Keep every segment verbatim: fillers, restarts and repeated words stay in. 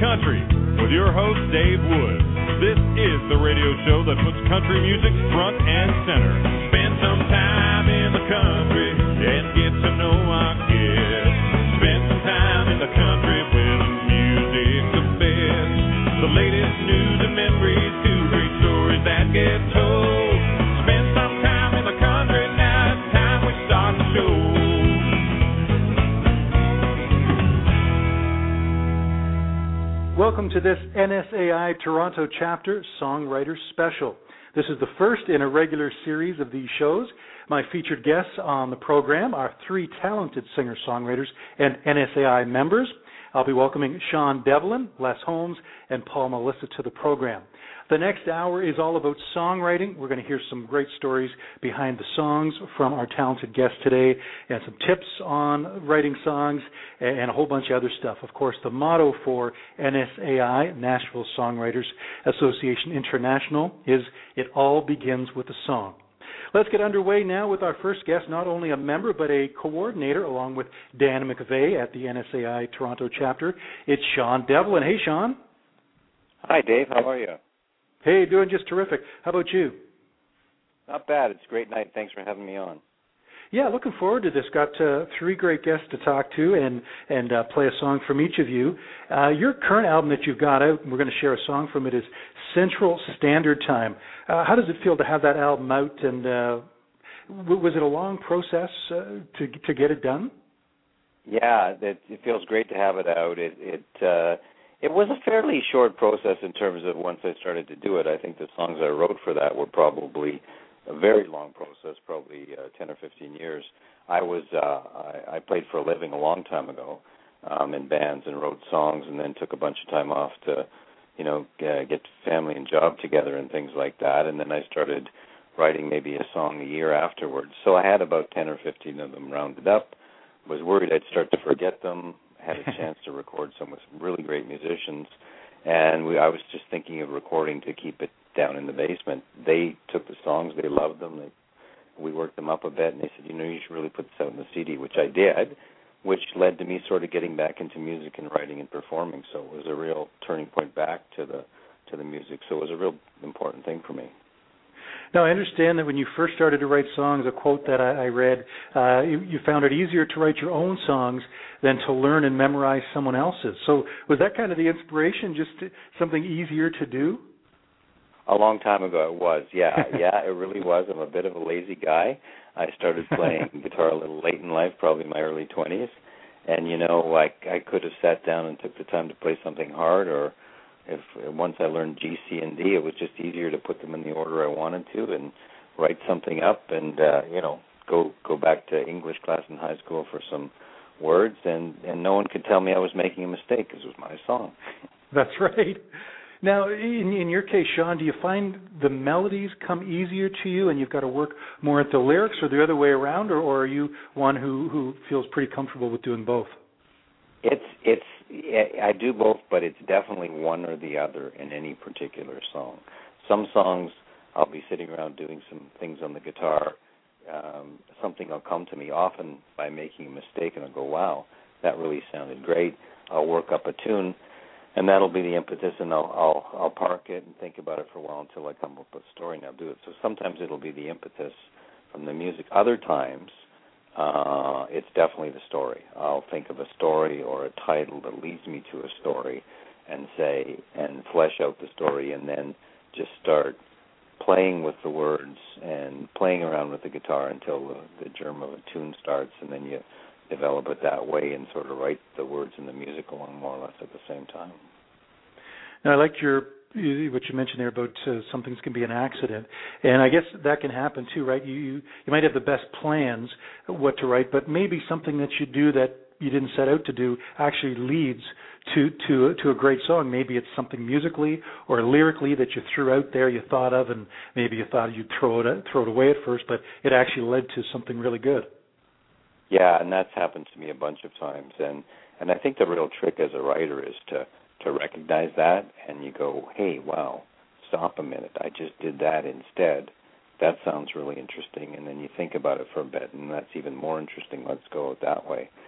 Country with your host, Dave Woods. This is the radio show that puts country music front and center. Spend some time in the country and get to know our guests. Spend some time in the country where the music's the best. The latest news and memories, two great stories that get told. Spend some time in the country, now it's time we start the show. Welcome to this N S A I Toronto Chapter Songwriters Special. This is the first in a regular series of these shows. My featured guests on the program are three talented singer-songwriters and N S A I members. I'll be welcoming Sean Devlin, Les Holmes, and Paul Melissa to the program. The next hour is all about songwriting. We're going to hear some great stories behind the songs from our talented guests today and some tips on writing songs and a whole bunch of other stuff. Of course, the motto for N S A I, Nashville Songwriters Association International, is "It all begins with a song." Let's get underway now with our first guest, not only a member but a coordinator along with Dan McVeigh at the N S A I Toronto chapter. It's Sean Devlin. Hey, Sean. Hi, Dave. How are you? Hey, doing just terrific. How about you? Not bad. It's a great night. Thanks for having me on. Yeah, looking forward to this. Got uh, three great guests to talk to and and uh, play a song from each of you. Uh, your current album that you've got out, and we're going to share a song from it, is Central Standard Time. Uh, how does it feel to have that album out, and uh, w- was it a long process uh, to to get it done? Yeah, it, it feels great to have it out. It it uh, it was a fairly short process in terms of once I started to do it. I think the songs I wrote for that were probably a very long process, probably uh, ten or fifteen years. I was uh, I, I played for a living a long time ago um, in bands and wrote songs, and then took a bunch of time off to, you know, uh, get family and job together and things like that. And then I started writing maybe a song a year afterwards. So I had about ten or fifteen of them rounded up. Was worried I'd start to forget them. Had a chance to record some with some really great musicians, and we, I was just thinking of recording to keep it down in the basement. They took the songs, they loved them, they, we worked them up a bit, and they said, you know, you should really put this out in the C D, which I did, which led to me sort of getting back into music and writing and performing. So it was a real turning point back to the to the music. So it was a real important thing for me. Now, I understand that when you first started to write songs, a quote that I, I read, uh, you, you found it easier to write your own songs than to learn and memorize someone else's. So was that kind of the inspiration, just to, something easier to do? A long time ago it was, yeah. Yeah, it really was. I'm a bit of a lazy guy. I started playing guitar a little late in life, probably in my early twenties. And, you know, I, I could have sat down and took the time to play something hard, or if once I learned G, C, and D, it was just easier to put them in the order I wanted to and write something up and, uh, you know, go go back to English class in high school for some words, and, and no one could tell me I was making a mistake because it was my song. That's right. Now, in, in your case, Sean, do you find the melodies come easier to you and you've got to work more at the lyrics, or the other way around, or, or are you one who, who feels pretty comfortable with doing both? It's it's I do both, but it's definitely one or the other in any particular song. Some songs I'll be sitting around doing some things on the guitar. Um, something will come to me, often by making a mistake, and I'll go, wow, that really sounded great. I'll work up a tune, and that'll be the impetus, and I'll I'll, I'll park it and think about it for a while until I come up with a story, and I'll do it. So sometimes it'll be the impetus from the music. Other times, Uh, it's definitely the story. I'll think of a story or a title that leads me to a story and say, and flesh out the story, and then just start playing with the words and playing around with the guitar until the, the germ of a tune starts, and then you develop it that way and sort of write the words and the music along more or less at the same time. Now, I liked your what you mentioned there about uh, some things can be an accident, and I guess that can happen too, right? You, you you might have the best plans what to write, but maybe something that you do that you didn't set out to do actually leads to to to a great song. Maybe it's something musically or lyrically that you threw out there, you thought of, and maybe you thought you'd throw it throw it away at first, but it actually led to something really good. Yeah, and that's happened to me a bunch of times, and and I think the real trick as a writer is to to recognize that, and you go, hey, wow, stop a minute, I just did that instead. That sounds really interesting, and then you think about it for a bit, and that's even more interesting, let's go that way.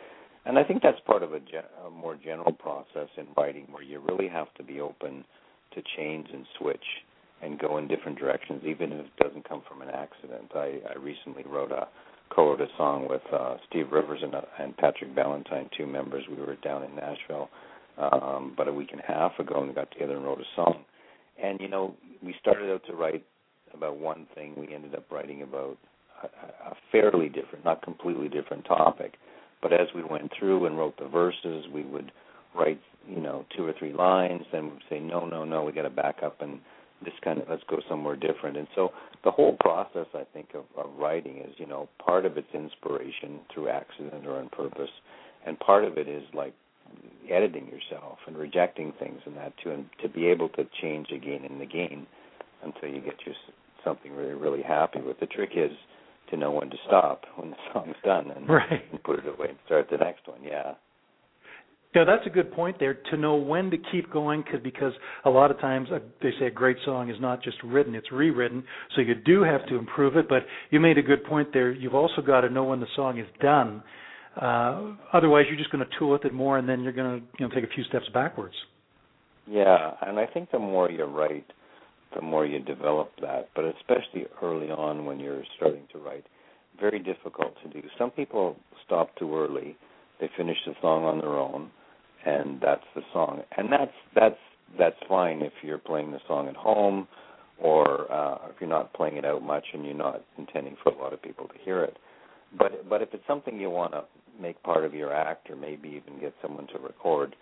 And I think that's part of a, ge- a more general process in writing where you really have to be open to change and switch and go in different directions, even if it doesn't come from an accident. I, I recently wrote a co-wrote a song with uh, Steve Rivers and, uh, and Patrick Ballantyne, two members. We were down in Nashville um, about a week and a half ago and got together and wrote a song. And, you know, we started out to write about one thing. We ended up writing about a, a fairly different, not completely different topic. But as we went through and wrote the verses, we would write, you know, two or three lines, then we'd say, no, no, no, we got to back up and this kind of, let's go somewhere different. And so the whole process, I think, of, of writing is, you know, part of it's inspiration through accident or on purpose, and part of it is like editing yourself and rejecting things and that too, and to be able to change again and again until you get you something really, really happy with. The trick is to know when to stop when the song's done and, right. and put it away and start the next one. Yeah. Yeah, that's a good point there, to know when to keep going, cause, because a lot of times uh, they say a great song is not just written, it's rewritten, so you do have to improve it, but you made a good point there. You've also got to know when the song is done. Uh, otherwise, you're just going to tool with it more, and then you're going to you know, take a few steps backwards. Yeah, and I think the more you write, the more you develop that, but especially early on when you're starting to write, very difficult to do. Some people stop too early. They finish the song on their own, and that's the song. And that's that's that's fine if you're playing the song at home, or uh, if you're not playing it out much and you're not intending for a lot of people to hear it. But but if it's something you want to make part of your act, or maybe even get someone to record,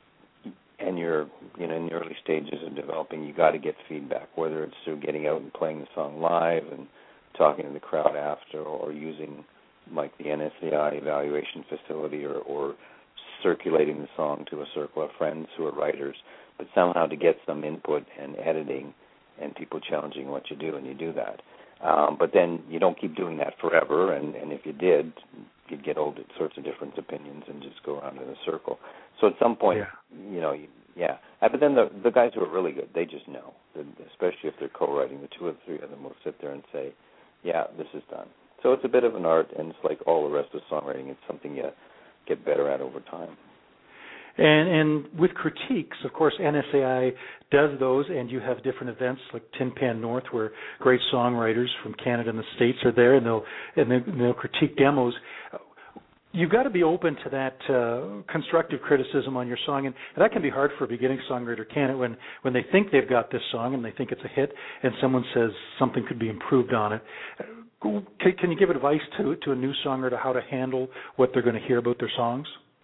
and you're you know in the early stages of developing, you got to get feedback, whether it's through getting out and playing the song live and talking to the crowd after, or using like the N S A I evaluation facility, or, or circulating the song to a circle of friends who are writers, but somehow to get some input and editing and people challenging what you do, and you do that. Um, but then you don't keep doing that forever, and, and if you did, you'd get all sorts of different opinions and just go around in a circle. So at some point, yeah. you know, you, yeah. Uh, but then the the guys who are really good, they just know, especially if they're co-writing. The two or three of them will sit there and say, yeah, this is done. So it's a bit of an art, and it's like all the rest of songwriting. It's something you get better at over time. And, and with critiques, of course, N S A I does those, and you have different events like Tin Pan North, where great songwriters from Canada and the States are there, and they'll and they'll, they'll critique demos. You've got to be open to that uh, constructive criticism on your song, and that can be hard for a beginning songwriter, can it? When when they think they've got this song and they think it's a hit, and someone says something could be improved on it. Can, can you give advice to to a new songwriter how to handle what they're going to hear about their songs?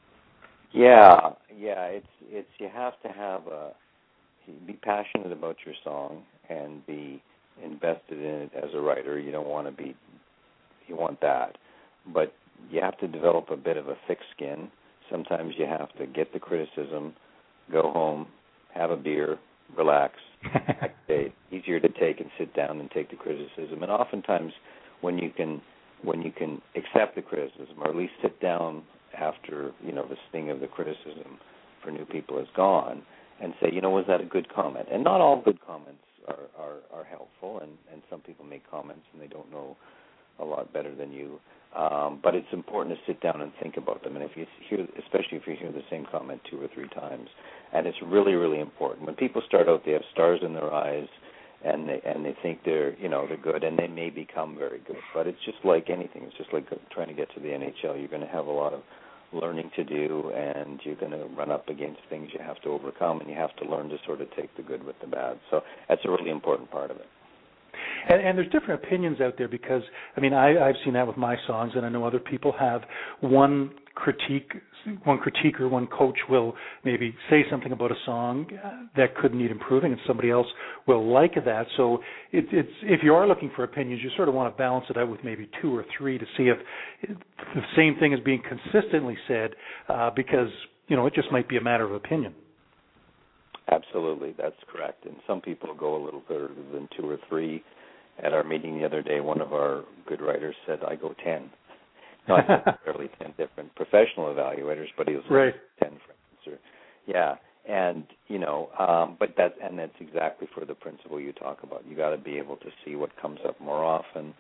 Yeah, yeah. It's it's you have to have a be passionate about your song and be invested in it as a writer. You don't want to be you want that, but you have to develop a bit of a thick skin. Sometimes you have to get the criticism, go home, have a beer, relax. It's easier to take and sit down and take the criticism. And oftentimes, when you can when you can accept the criticism, or at least sit down after you know the sting of the criticism for new people is gone, and say, you know, was that a good comment? And not all good comments are are, are helpful, and, and some people make comments and they don't know a lot better than you. Um, but it's important to sit down and think about them. And if you hear, especially if you hear the same comment two or three times, and it's really, really important. When people start out, they have stars in their eyes, and they and they think they're, you know, they're good, and they may become very good. But it's just like anything. It's just like trying to get to the N H L. You're going to have a lot of learning to do, and you're going to run up against things you have to overcome, and you have to learn to sort of take the good with the bad. So that's a really important part of it. And, and there's different opinions out there because, I mean, I, I've seen that with my songs, and I know other people have. One critique, one critiquer, one coach will maybe say something about a song that could need improving, and somebody else will like that. So it, it's if you are looking for opinions, you sort of want to balance it out with maybe two or three to see if the same thing is being consistently said, uh, because, you know, it just might be a matter of opinion. Absolutely, that's correct. And some people go a little further than two or three. At our meeting the other day, one of our good writers said, I go ten. Not necessarily ten different professional evaluators, but he was right. like ten friends. Yeah, and, you know, um, but that's, and that's exactly for the principle you talk about. You got to be able to see what comes up more often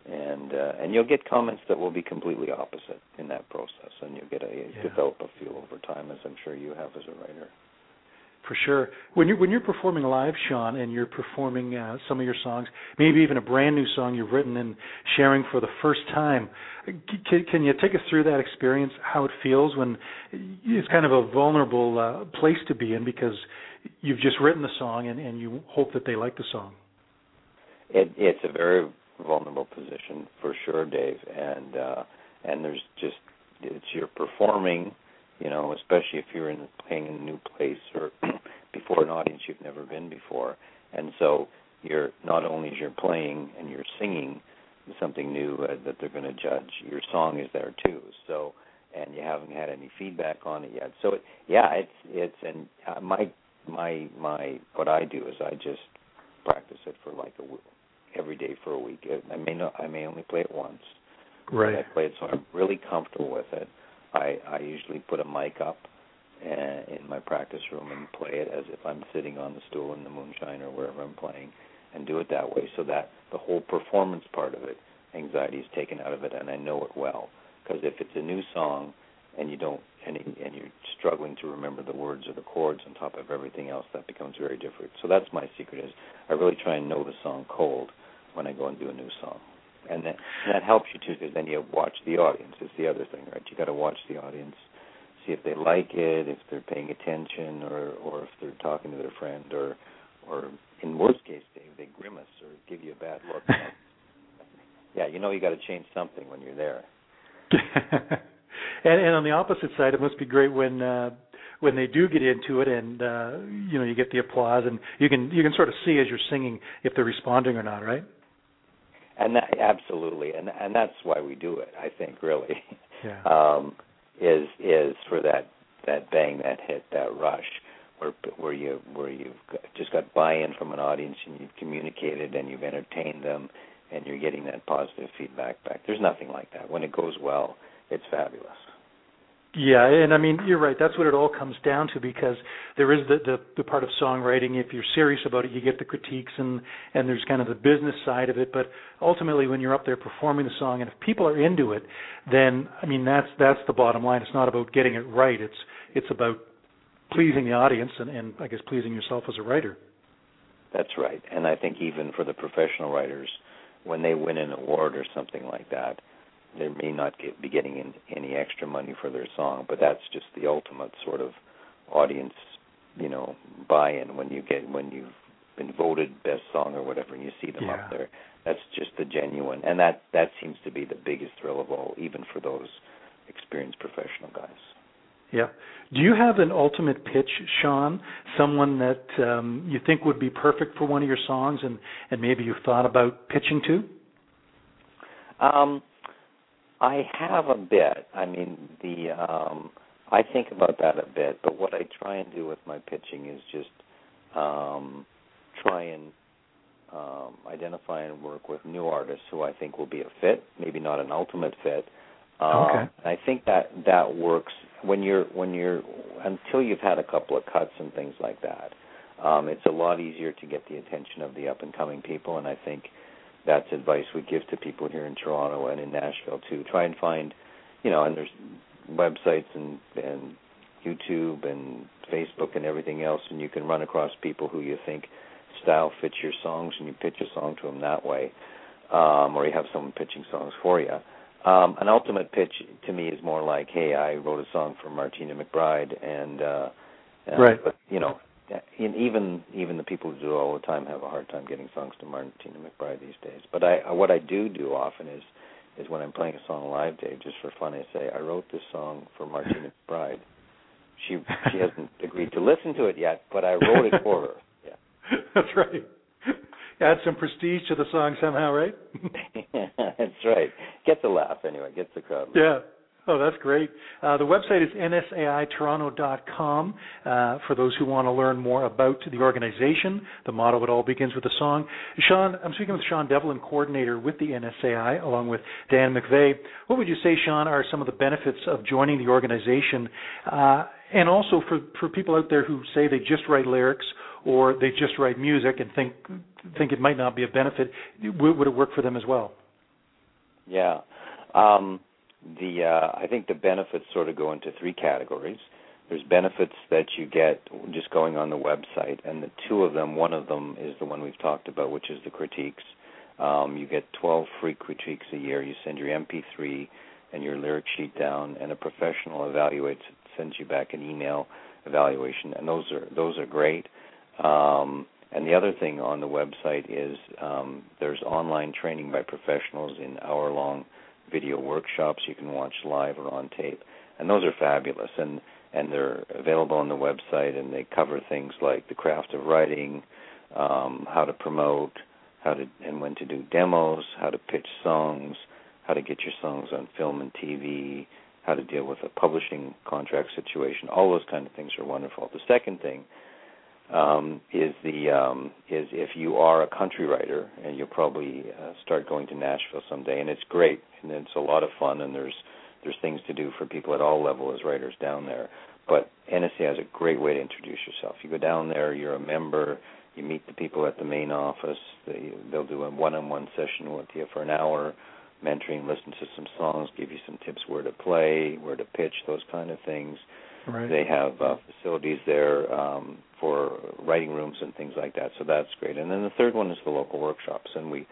And uh, and you'll get comments that will be completely opposite in that process, and you'll get a yeah. develop a feel over time, as I'm sure you have as a writer. For sure. When you when you're performing live, Sean, and you're performing uh, some of your songs, maybe even a brand new song you've written and sharing for the first time, can, can you take us through that experience? How it feels when it's kind of a vulnerable uh, place to be in because you've just written the song and, and you hope that they like the song. It, it's a very vulnerable position for sure, Dave, and uh, and there's just it's you're performing, you know, especially if you're in playing in a new place or before an audience you've never been before, and so you're not only as you're playing and you're singing something new uh, that they're going to judge, your song is there too. So and you haven't had any feedback on it yet. So it, yeah, it's it's and uh, my my my what I do is I just practice it for like a week. Every day for a week. I may not. I may only play it once. Right. But I play it so I'm really comfortable with it. I, I usually put a mic up uh, in my practice room and play it as if I'm sitting on the stool in the moonshine or wherever I'm playing, and do it that way so that the whole performance part of it, anxiety is taken out of it, and I know it well. Because if it's a new song and you don't and, and you're struggling to remember the words or the chords on top of everything else, that becomes very different. So that's my secret is I really try and know the song cold when I go and do a new song. And that, and that helps you, too, because then you watch the audience. It's the other thing, right? You got to watch the audience, see if they like it, if they're paying attention, or, or if they're talking to their friend, or, or in worst case, Dave, they grimace or give you a bad look. Yeah, you know you got to change something when you're there. and, and on the opposite side, it must be great when uh, when they do get into it, and uh, you know you get the applause, and you can you can sort of see as you're singing if they're responding or not, right? And that, absolutely, and and that's why we do it. I think really, yeah. um, is is for that, that bang, that hit, that rush, where where you where you've just got buy-in from an audience and you've communicated and you've entertained them and you're getting that positive feedback back. There's nothing like that. When it goes well, it's fabulous. Yeah, and I mean, you're right. That's what it all comes down to, because there is the, the, the part of songwriting. If you're serious about it, you get the critiques, and, and there's kind of the business side of it. But ultimately, when you're up there performing the song, and if people are into it, then, I mean, that's that's the bottom line. It's not about getting it right. It's it's about pleasing the audience and, and I guess, pleasing yourself as a writer. That's right. And I think even for the professional writers, when they win an award or something like that, they may not get, be getting in, any extra money for their song, but that's just the ultimate sort of audience, you know, buy-in when you get when you've been voted best song or whatever, and you see them yeah. up there. That's just the genuine, and that that seems to be the biggest thrill of all, even for those experienced professional guys. Yeah. Do you have an ultimate pitch, Sean? Someone that um, you think would be perfect for one of your songs, and, and maybe you've thought about pitching to? Um. I have a bit. I mean, the um, I think about that a bit, but what I try and do with my pitching is just um, try and um, identify and work with new artists who I think will be a fit, maybe not an ultimate fit. Um, okay. I think that that works when you're when you're until you've had a couple of cuts and things like that. Um, it's a lot easier to get the attention of the up and coming people, and I think that's advice we give to people here in Toronto and in Nashville too. Try and find, you know, and there's websites and, and YouTube and Facebook and everything else, and you can run across people who you think style fits your songs, and you pitch a song to them that way, um, or you have someone pitching songs for you. Um, an ultimate pitch to me is more like, hey, I wrote a song for Martina McBride, and uh, uh, right. but you know. And even even the people who do it all the time have a hard time getting songs to Martina McBride these days. But I what I do do often is is when I'm playing a song live, Dave, just for fun, I say, I wrote this song for Martina McBride. She she hasn't agreed to listen to it yet, but I wrote it for her. Yeah, that's right. Add some prestige to the song somehow, right? That's right. Gets a laugh anyway. Gets the crowd. Yeah. Oh, that's great. Uh, the website is N S A I Toronto dot com uh, for those who want to learn more about the organization. The motto, it all begins with a song. Sean, I'm speaking with Sean Devlin, coordinator with the N S A I, along with Dan McVeigh. What would you say, Sean, are some of the benefits of joining the organization? Uh, and also for, for people out there who say they just write lyrics or they just write music and think think it might not be a benefit, would, would it work for them as well? Yeah. Um, the uh, I think the benefits sort of go into three categories. There's benefits that you get just going on the website, and the two of them, one of them is the one we've talked about, which is the critiques. Um, you get twelve free critiques a year. You send your M P three and your lyric sheet down, and a professional evaluates it, sends you back an email evaluation, and those are those are great. Um, and the other thing on the website is um, there's online training by professionals in hour-long video workshops you can watch live or on tape, and those are fabulous. And and they're available on the website, and they cover things like the craft of writing, um, how to promote, how to and when to do demos, how to pitch songs, how to get your songs on film and T V, how to deal with a publishing contract situation. All those kind of things are wonderful. The second thing um, is the um, is if you are a country writer, and you'll probably uh, start going to Nashville someday, and it's great, and it's a lot of fun, and there's there's things to do for people at all levels as writers down there. But N S A has a great way to introduce yourself. You go down there, you're a member, you meet the people at the main office. They, they'll do a one-on-one session with you for an hour, mentoring, listen to some songs, give you some tips where to play, where to pitch, those kind of things. Right. They have uh, facilities there um, for writing rooms and things like that, so that's great. And then the third one is the local workshops, and we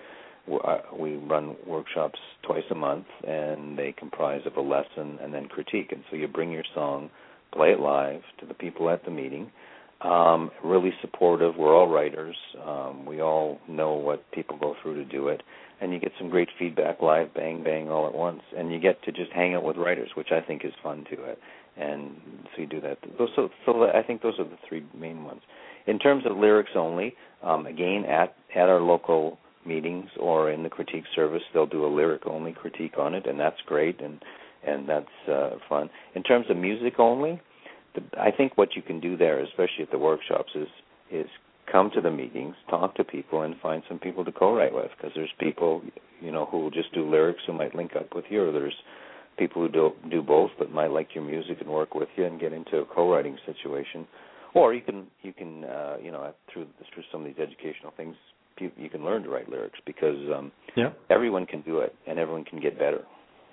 we run workshops twice a month, and they comprise of a lesson and then critique. And so you bring your song, play it live to the people at the meeting. Um, really supportive. We're all writers. Um, we all know what people go through to do it. And you get some great feedback live, bang, bang, all at once. And you get to just hang out with writers, which I think is fun to it. And so you do that. So, so I think those are the three main ones. In terms of lyrics only, um, again, at, at our local meetings or in the critique service, they'll do a lyric-only critique on it, and that's great, and, and that's uh, fun. In terms of music only, the, I think what you can do there, especially at the workshops, is is come to the meetings, talk to people, and find some people to co-write with, because there's people, you know, who will just do lyrics who might link up with you, or there's people who do, do both but might like your music and work with you and get into a co-writing situation. Or you can, you can uh, you know, through through some of these educational things, you, you can learn to write lyrics, because um, yeah. everyone can do it, and everyone can get better.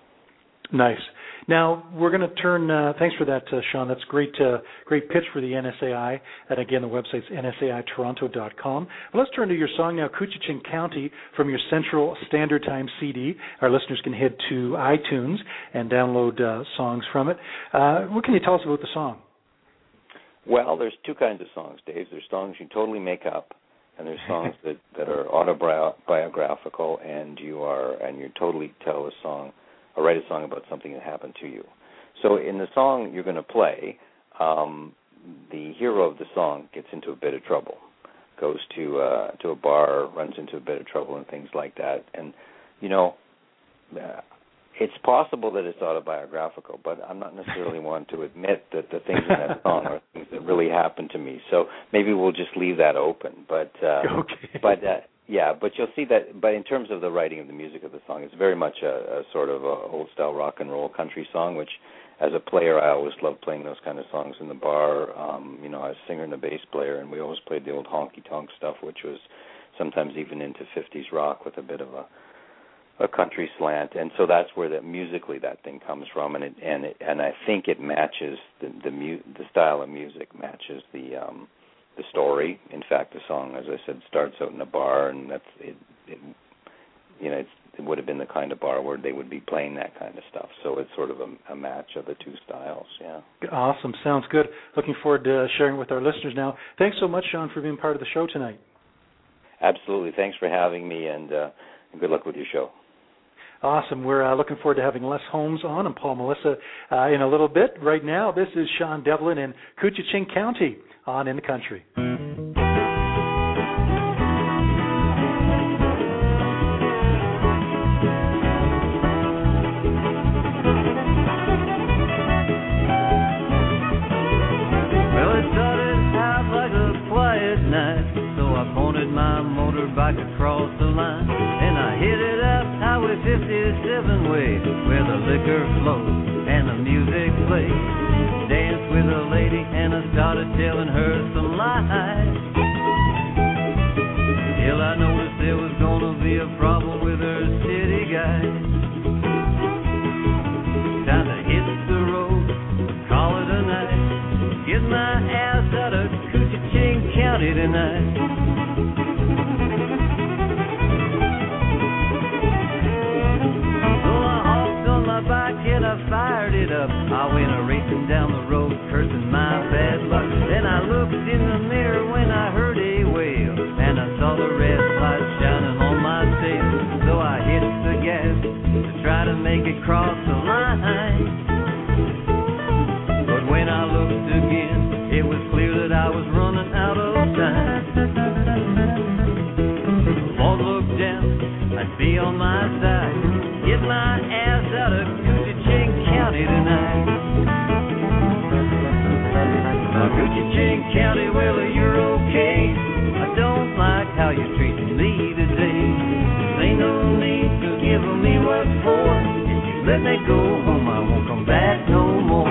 Nice. Now, we're going to turn, uh, thanks for that, uh, Sean. That's great uh, great pitch for the N S A I. And again, the website's N S A I Toronto dot com. Well, let's turn to your song now, Couchiching County, from your Central Standard Time C D. Our listeners can head to iTunes and download uh, songs from it. Uh, what can you tell us about the song? Well, there's two kinds of songs, Dave. There's songs you totally make up, and there's songs that, that are autobiographical, and you are and you totally tell a song, or write a song about something that happened to you. So in the song you're going to play, um, the hero of the song gets into a bit of trouble, goes to uh, to a bar, runs into a bit of trouble, and things like that. And you know, uh, it's possible that it's autobiographical, but I'm not necessarily one to admit that the things in that song are things that really happened to me. So maybe we'll just leave that open. But uh, okay. but uh, yeah, but you'll see that. But in terms of the writing of the music of the song, it's very much a, a sort of a old style rock and roll country song, which, as a player, I always loved playing those kind of songs in the bar. Um, you know, I was a singer and a bass player, and we always played the old honky tonk stuff, which was sometimes even into fifties rock with a bit of a a country slant, and so that's where that musically that thing comes from, and it, and it, and I think it matches the the, mu- the style of music matches the um, the story. In fact, the song, as I said, starts out in a bar, and that's it. it you know, it's, it would have been the kind of bar where they would be playing that kind of stuff. So it's sort of a, a match of the two styles. Yeah. Awesome. Sounds good. Looking forward to sharing with our listeners now. Thanks so much, Sean, for being part of the show tonight. Absolutely. Thanks for having me, and, uh, and good luck with your show. Awesome. We're uh, looking forward to having Les Holmes on and Paul Melissa uh, in a little bit. Right now, this is Sean Devlin in Couchiching County on In the Country. Well, it started out like a quiet night, so I pointed my motorbike across the line, and I hit it up Highway fifty-seven way, where the liquor flows and the music plays. Danced with a lady and I started telling her some lies, till I noticed there was gonna be a problem with her city guys. across the line. But when I looked again, it was clear that I was running out of time. Lord, look down, I'd be on my side. Get my ass out of Coochie County tonight. Now, Coochie County, well, you're okay. I don't like how you're treating me today. Ain't no need to give me what for. If you let me go home, I won't come back no more.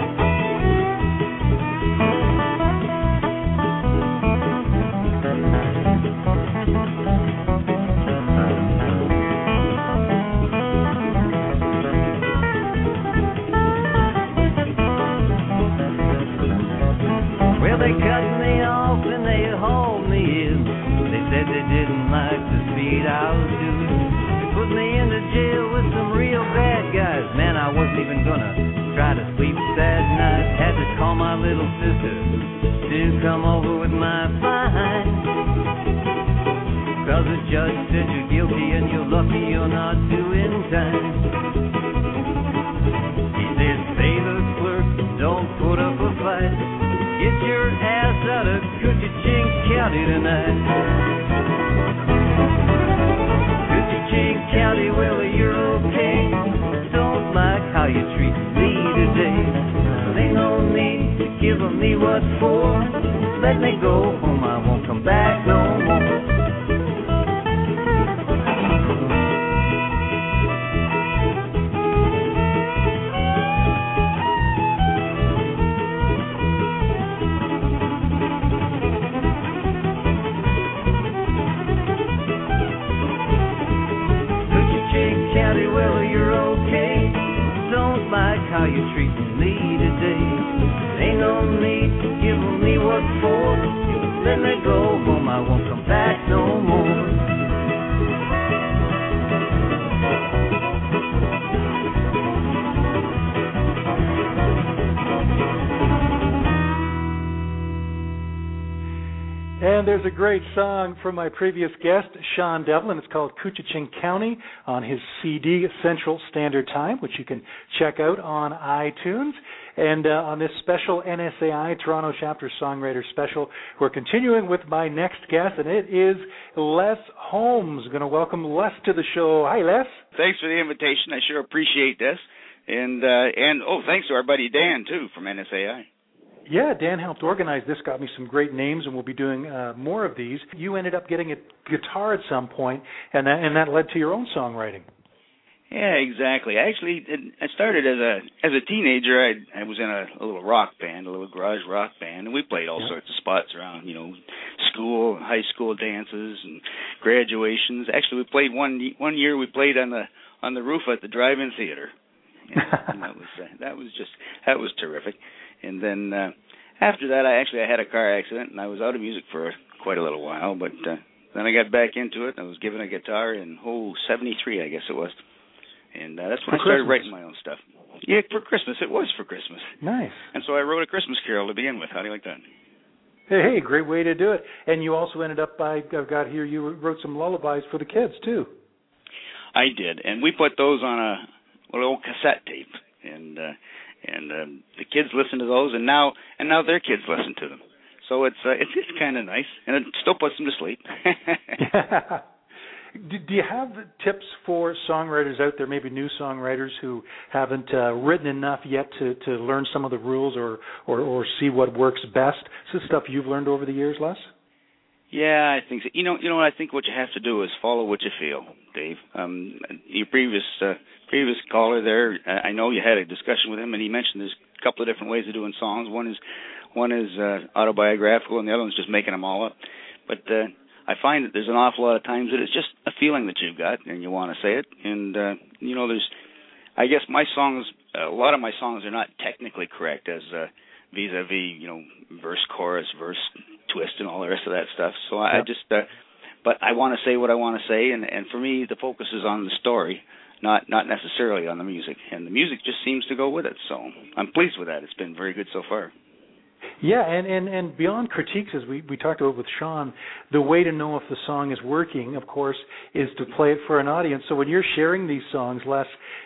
Well, they cut me off and they hauled me in. They said they didn't like the speed I was doing. They put me into jail with some real bad guys. Man, I wasn't even gonna try to sleep that night. Had to call my little sister to come over with my fine. Cause the judge said you're guilty and you're lucky you're not doing time. He said, say the clerk, don't put up a fight. Get your ass out of Coochie County tonight. Coochie County, well, you're okay. Don't like how you treat me today. Ain't no need to give me what for. Let me go home, I won't come back no more. Well, you're okay. Don't like how you're treating me today. Ain't no need to give me what for. Let me go home, I won't come back no more. And there's a great song from my previous guest, Sean Devlin. It's called Coochie County on his C D, Central Standard Time, which you can check out on iTunes. And uh, on this special N S A I Toronto Chapter Songwriter Special, we're continuing with my next guest, and it is Les Holmes. Going to welcome Les to the show. Hi, Les. Thanks for the invitation. I sure appreciate this. And, uh, and oh, thanks to our buddy Dan, too, from N S A I. Yeah, Dan helped organize this, got me some great names, and we'll be doing uh, more of these. You ended up getting a guitar at some point, and that, and that led to your own songwriting. Yeah, exactly. Actually, I started as a as a teenager. I I was in a, a little rock band, a little garage rock band, and we played all yeah. sorts of spots around, you know, school, high school dances, and graduations. Actually, we played one one year. We played on the on the roof at the drive-in theater, and, and that was uh, that was just that was terrific. And then uh, after that, I actually I had a car accident, and I was out of music for quite a little while. But uh, then I got back into it. I was given a guitar in oh seventy-three, I guess it was. And uh, that's when for I started Christmas. writing my own stuff. Yeah, for Christmas. It was for Christmas. Nice. And so I wrote a Christmas carol to begin with. How do you like that? Hey, hey, great way to do it. And you also ended up, by, I've got here, you wrote some lullabies for the kids, too. I did. And we put those on a little old cassette tape. And uh, and um, the kids listen to those, and now and now their kids listen to them. So it's uh, it's, it's kind of nice. And it still puts them to sleep. Do, do you have tips for songwriters out there, maybe new songwriters who haven't uh, written enough yet to, to learn some of the rules or, or, or see what works best? Is this stuff you've learned over the years, Les? Yeah, I think so. You know, you know what I think what you have to do is follow what you feel, Dave. Um, your previous uh, previous caller there, uh, I know you had a discussion with him, and he mentioned there's a couple of different ways of doing songs. One is one is uh, autobiographical, and the other one's just making them all up. But uh, I find that there's an awful lot of times that it's just a feeling that you've got and you want to say it. And, uh, you know, there's, I guess my songs, a lot of my songs are not technically correct as uh, vis-a-vis, you know, verse, chorus, verse, twist, and all the rest of that stuff. So I, yeah. I just, uh, but I want to say what I want to say. And, and for me, the focus is on the story, not not necessarily on the music. And the music just seems to go with it. So I'm pleased with that. It's been very good so far. Yeah, and, and, and beyond critiques, as we, we talked about with Sean, the way to know if the song is working, of course, is to play it for an audience. So when you're sharing these songs, Les,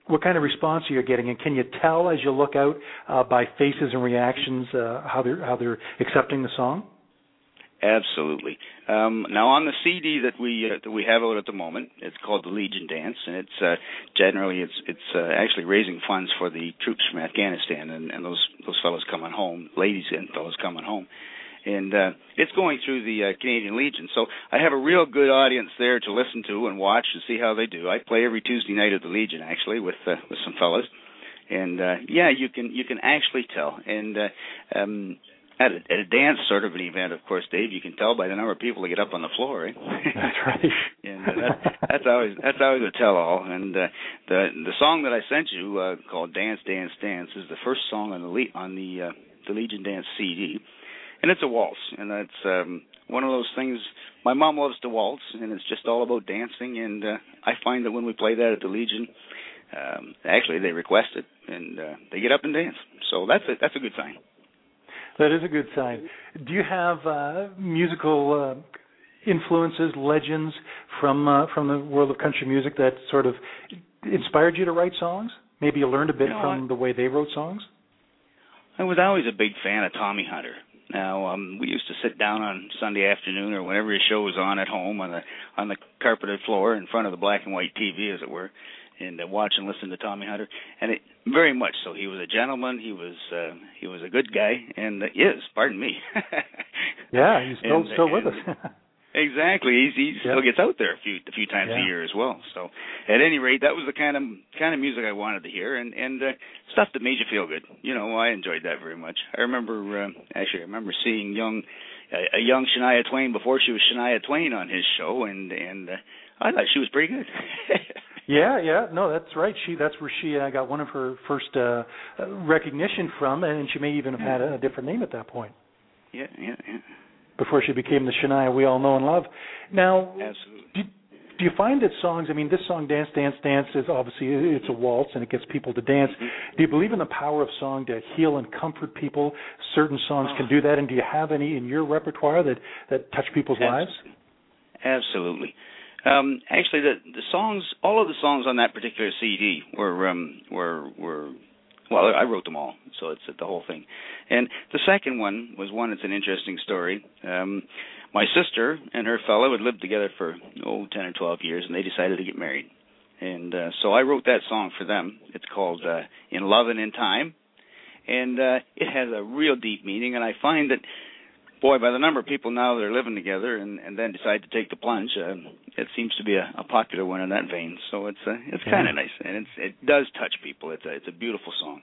what kind of response are you getting, and can you tell as you look out uh, by faces and reactions uh, how they're how they're accepting the song? Absolutely. Um, now, on the C D that we uh, that we have out at the moment, it's called the Legion Dance, and it's uh, generally it's it's uh, actually raising funds for the troops from Afghanistan and, and those those fellows coming home, ladies and fellows coming home, and uh, it's going through the uh, Canadian Legion. So I have a real good audience there to listen to and watch and see how they do. I play every Tuesday night at the Legion actually with uh, with some fellas, and uh, yeah, you can you can actually tell and. Uh, um, At a, at a dance sort of an event, of course, Dave, you can tell by the number of people that get up on the floor, right? That's right. and uh, that, that's always that's always a tell-all. And uh, the the song that I sent you uh, called "Dance, Dance, Dance" is the first song on the Le- on the uh, the Legion Dance C D, and it's a waltz, and that's um, one of those things. My mom loves to waltz, and it's just all about dancing. And uh, I find that when we play that at the Legion, um, actually they request it, and uh, they get up and dance. So that's a, that's a good sign. That is a good sign. Do you have uh, musical uh, influences, legends from uh, from the world of country music that sort of inspired you to write songs? Maybe you learned a bit you know, from I, the way they wrote songs? I was always a big fan of Tommy Hunter. Now, um, we used to sit down on Sunday afternoon or whenever his show was on at home on the on the carpeted floor in front of the black and white T V, as it were, and uh, watch and listen to Tommy Hunter. And it, very much so. He was a gentleman. He was uh, he was a good guy, and uh, is, pardon me. Yeah, he's still and, still with and, us. Exactly. He's, he yeah. still gets out there a few a few times yeah. a year as well. So, at any rate, that was the kind of kind of music I wanted to hear, and and uh, stuff that made you feel good. You know, I enjoyed that very much. I remember uh, actually, I remember seeing young a, a young Shania Twain before she was Shania Twain on his show, and and uh, I thought she was pretty good. Yeah, yeah, no, that's right. She that's where she uh, got one of her first uh, recognition from, and she may even have had a, a different name at that point. Yeah, yeah, yeah. Before she became the Shania we all know and love. Now, absolutely. Do, do you find that songs? I mean, this song "Dance, Dance, Dance" is obviously it's a waltz and it gets people to dance. Mm-hmm. Do you believe in the power of song to heal and comfort people? Certain songs oh. can do that, and do you have any in your repertoire that that touch people's absolutely. lives? Absolutely. Um, actually, the the songs, all of the songs on that particular C D were um, were were well, I wrote them all, so it's the whole thing. And the second one was one that's an interesting story. Um, my sister and her fellow had lived together for oh ten or twelve years, and they decided to get married. And uh, so I wrote that song for them. It's called uh, "In Love and in Time," and uh, it has a real deep meaning. And I find that. Boy, by the number of people now that are living together and, and then decide to take the plunge, uh, it seems to be a, a popular one in that vein. So it's uh, it's kind of yeah. nice, and it's, it does touch people. It's a, it's a beautiful song,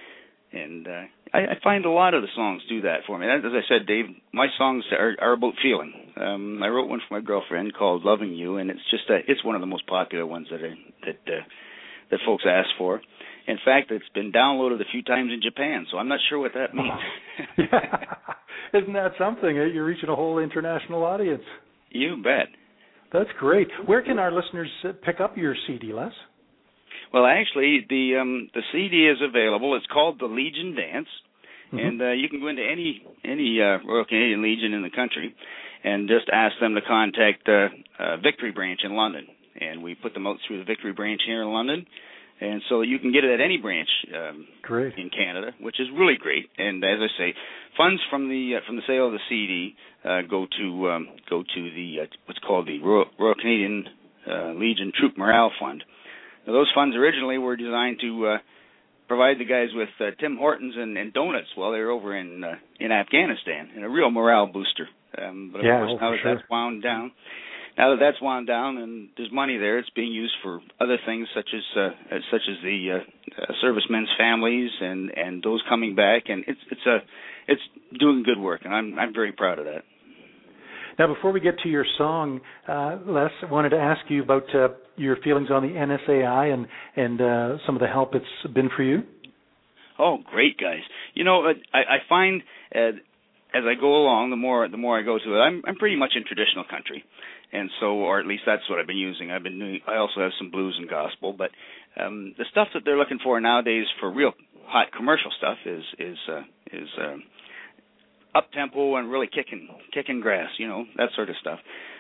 and uh, I, I find a lot of the songs do that for me. As I said, Dave, my songs are, are about feeling. Um, I wrote one for my girlfriend called "Loving You," and it's just a, it's one of the most popular ones that are, that uh, that folks ask for. In fact, it's been downloaded a few times in Japan, so I'm not sure what that means. Yeah. Isn't that something? You're reaching a whole international audience. You bet. That's great. Where can our listeners pick up your C D, Les? Well, actually, the um, the C D is available. It's called the Legion Dance, mm-hmm. and uh, you can go into any any uh, Royal Canadian Legion in the country and just ask them to contact uh, uh, Victory Branch in London, and we put them out through the Victory Branch here in London. And so you can get it at any branch um, great. in Canada, which is really great. And as I say, funds from the uh, from the sale of the C D uh, go to um, go to the uh, what's called the Royal, Royal Canadian uh, Legion Troop Morale Fund. Now, those funds originally were designed to uh, provide the guys with uh, Tim Hortons and, and donuts while they were over in uh, in Afghanistan, and a real morale booster. Um, but of yeah, course, oh, now that sure. that's wound down. Now that that's wound down and there's money there, it's being used for other things such as uh, such as the uh, uh, servicemen's families and, and those coming back, and it's it's a it's doing good work, and I'm I'm very proud of that. Now, before we get to your song, uh, Les, I wanted to ask you about uh, your feelings on the N S A I and and uh, some of the help it's been for you. Oh, great, guys! You know, I, I find uh, as I go along, the more the more I go to it, I'm I'm pretty much in traditional country. And so, or at least that's what I've been using. I've been doing, I also have some blues and gospel, but um, the stuff that they're looking for nowadays for real hot commercial stuff is is uh, is uh, up tempo and really kicking kicking grass, you know, that sort of stuff.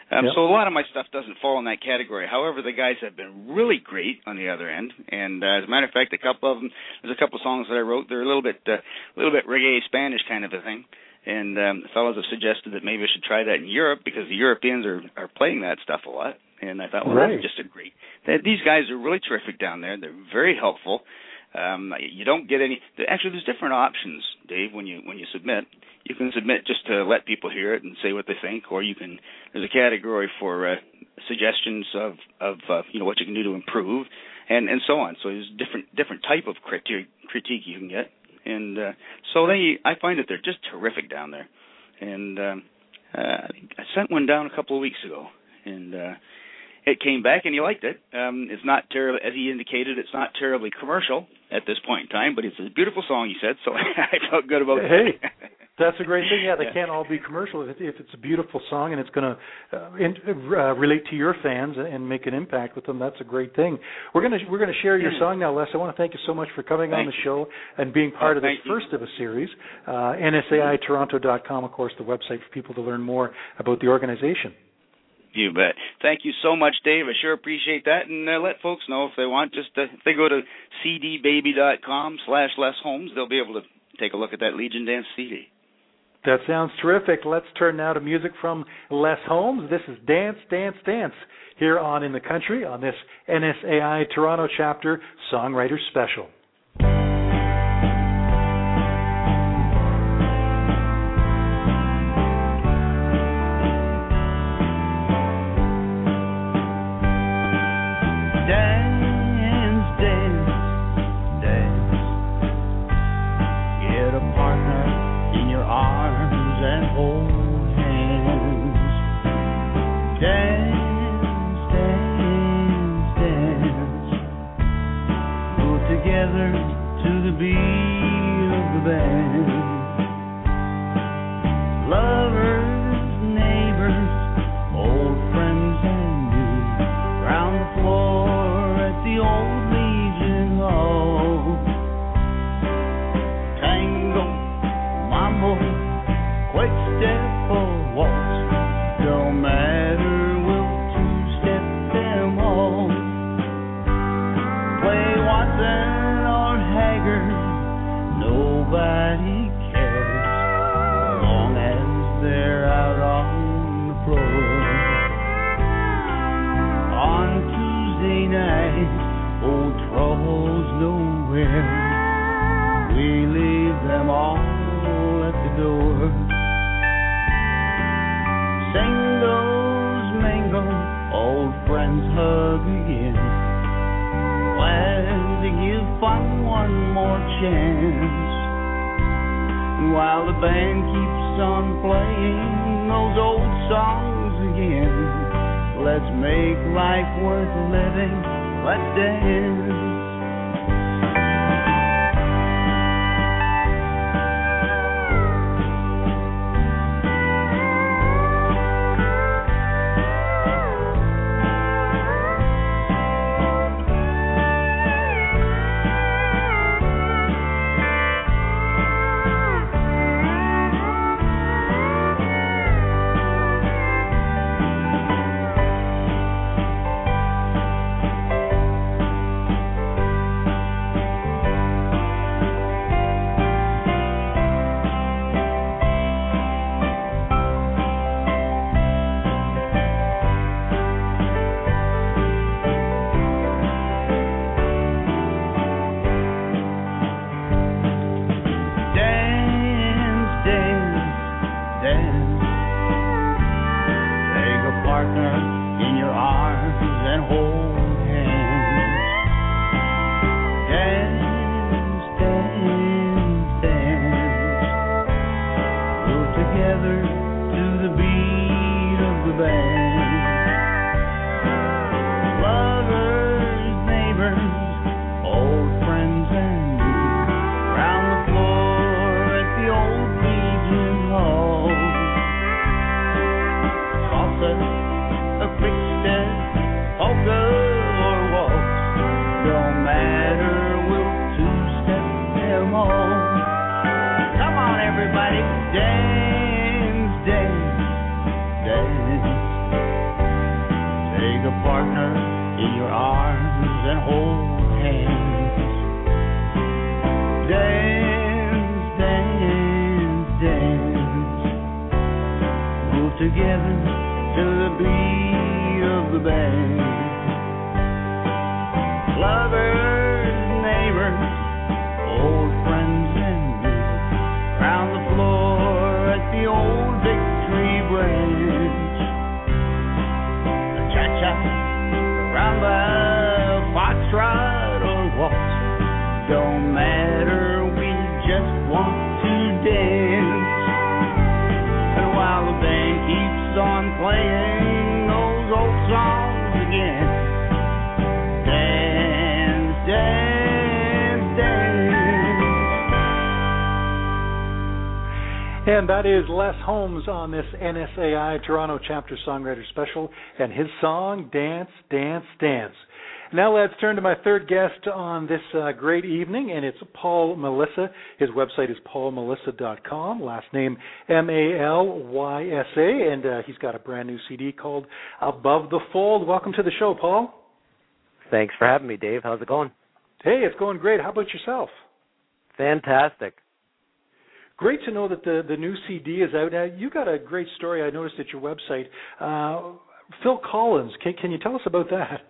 Um, yep. So a lot of my stuff doesn't fall in that category. However, the guys have been really great on the other end, and uh, as a matter of fact, a couple of them, there's a couple of songs that I wrote. They're a little bit, uh, a little bit reggae Spanish kind of a thing, and um, the fellows have suggested that maybe I should try that in Europe because the Europeans are, are playing that stuff a lot. And I thought, well, right. that's just a great. That these guys are really terrific down there. They're very helpful. Um, you don't get any. Actually, there's different options, Dave. When you when you submit, you can submit just to let people hear it and say what they think, or you can. There's a category for uh, suggestions of of uh, you know what you can do to improve, and, and so on. So there's different different type of critique critique you can get, and uh, so they I find that they're just terrific down there, and um, uh, I sent one down a couple of weeks ago, and. Uh, It came back, and he liked it. Um, it's not terribly, as he indicated, it's not terribly commercial at this point in time, but it's a beautiful song, he said, so I felt good about it. Hey, that's a great thing. Yeah, they yeah. can't all be commercial. If, if it's a beautiful song and it's going to uh, in, uh, relate to your fans and make an impact with them, that's a great thing. We're going to we're going to share your song now, Les. I want to thank you so much for coming thank on the you. show and being part oh, of this you. first of a series. Uh, N S A I Toronto dot com, of course, the website for people to learn more about the organization. You bet. Thank you so much, Dave. I sure appreciate that. And uh, let folks know if they want, just uh, if they go to c d baby dot com slash Les Holmes, they'll be able to take a look at that Legion Dance C D. That sounds terrific. Let's turn now to music from Les Holmes. This is Dance, Dance, Dance here on In the Country on this N S A I Toronto Chapter Songwriters Special. While the band keeps on playing those old songs again, let's make life worth living, let's dance. Take a partner in your arms and hold hands. Dance, dance, dance. Move together to the beat of the band. Lovers, neighbors, old friends and new, round the floor at the old Victory Branch. A cha-cha, rumba, foxtrot or waltz, don't matter, we just want to dance. And while the band keeps on playing those old songs again, dance, dance, dance. And that is Les Holmes on this N S A I Toronto Chapter Songwriter Special and his song, Dance, Dance, Dance. Now let's turn to my third guest on this uh, great evening, and it's Paul Melissa. His website is paul melissa dot com, last name M A L Y S A, and uh, he's got a brand new C D called Above the Fold. Welcome to the show, Paul. Thanks for having me, Dave. How's it going? Hey, it's going great. How about yourself? Fantastic. Great to know that the, the new C D is out. Now, you got a great story I noticed at your website. Uh, Phil Collins, can, can you tell us about that?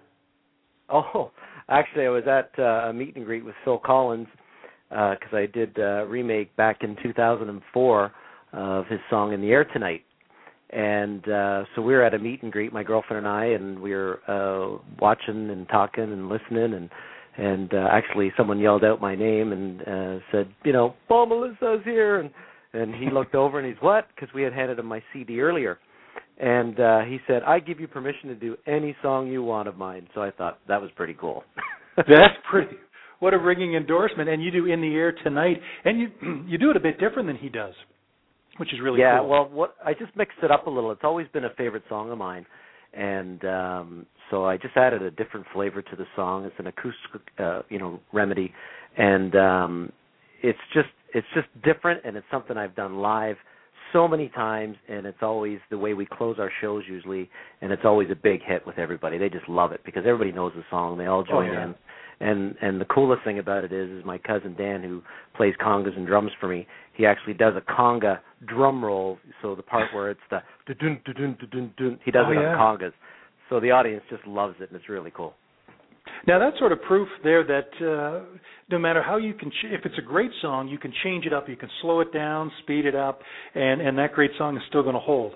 Oh, actually, I was at uh, a meet and greet with Phil Collins because uh, I did a remake back in two thousand four of his song In the Air Tonight. And uh, so we were at a meet and greet, my girlfriend and I, and we were uh, watching and talking and listening. And, and uh, actually someone yelled out my name and uh, said, you know, Paul Melissa's here. And, and he looked over and he's, what? Because we had handed him my C D earlier. And uh, he said, I give you permission to do any song you want of mine. So I thought that was pretty cool. That's pretty, what a ringing endorsement. And you do In the Air Tonight, and you you do it a bit different than he does, which is really yeah, cool. Yeah, well, what I just mixed it up a little. It's always been a favorite song of mine. And um, so I just added a different flavor to the song. It's an acoustic, uh, you know, remedy. And um, it's just it's just different, and it's something I've done live so many times, and it's always the way we close our shows usually, and it's always a big hit with everybody. They just love it because everybody knows the song. They all join oh, yeah. in. And and the coolest thing about it is, is my cousin Dan, who plays congas and drums for me, he actually does a conga drum roll, so the part where it's the dun dun dun dun dun, he does oh, it yeah. on congas. So the audience just loves it, and it's really cool. Now, that's sort of proof there that uh, no matter how you can, ch- if it's a great song, you can change it up. You can slow it down, speed it up, and, and that great song is still going to hold.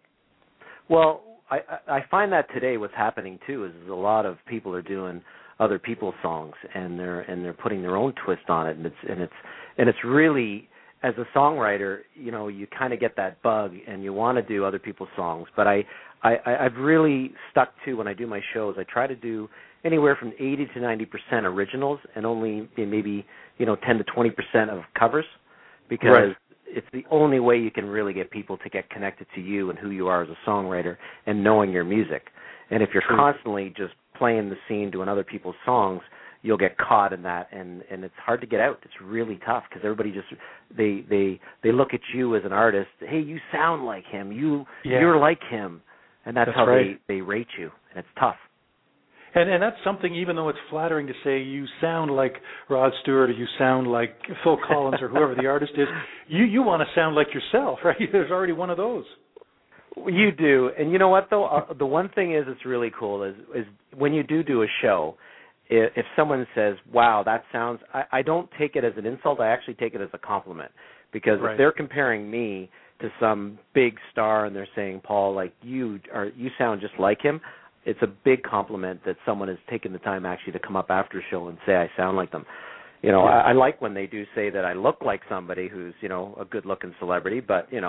Well, I, I find that today what's happening, too, is a lot of people are doing other people's songs, and they're and they're putting their own twist on it, and it's and it's and it's really, as a songwriter, you know, you kind of get that bug, and you want to do other people's songs. But I, I I've really stuck to, when I do my shows, I try to do anywhere from eighty to ninety percent originals, and only maybe, you know, ten to twenty percent of covers, because right. it's the only way you can really get people to get connected to you and who you are as a songwriter and knowing your music. And if you're True. constantly just playing the scene, doing other people's songs, you'll get caught in that, and, and it's hard to get out. It's really tough because everybody just they they they look at you as an artist. Hey, you sound like him. You yeah. you're like him, and that's, that's how right. they, they rate you, and it's tough. And and that's something, even though it's flattering to say you sound like Rod Stewart or you sound like Phil Collins or whoever the artist is, you, you want to sound like yourself, right? There's already one of those. You do. And you know what, though? Uh, the one thing is that's really cool is, is when you do do a show, if, if someone says, wow, that sounds, I, I don't take it as an insult. I actually take it as a compliment. Because right. if they're comparing me to some big star and they're saying, Paul, like you, or you sound just like him, it's a big compliment that someone has taken the time actually to come up after a show and say I sound like them. You know, yeah. I, I like when they do say that I look like somebody who's, you know, a good-looking celebrity, but, you know.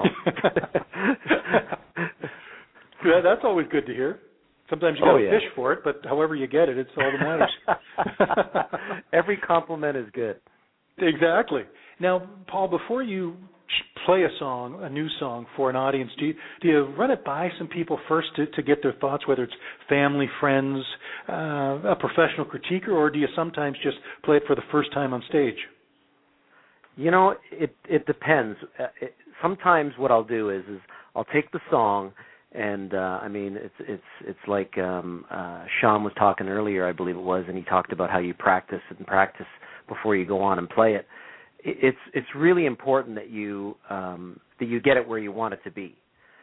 Yeah, that's always good to hear. Sometimes you got to oh, yeah. fish for it, but however you get it, it's all that matters. Every compliment is good. Exactly. Now, Paul, before you play a song, a new song for an audience, do you, do you run it by some people first to, to get their thoughts, whether it's family, friends, uh, a professional critiquer, or do you sometimes just play it for the first time on stage? You know, it it depends. Uh, it, sometimes what I'll do is is I'll take the song And uh, I mean, it's it's it's like um, uh, Sean was talking earlier, I believe it was, and he talked about how you practice and practice before you go on and play it. It's it's really important that you um, that you get it where you want it to be.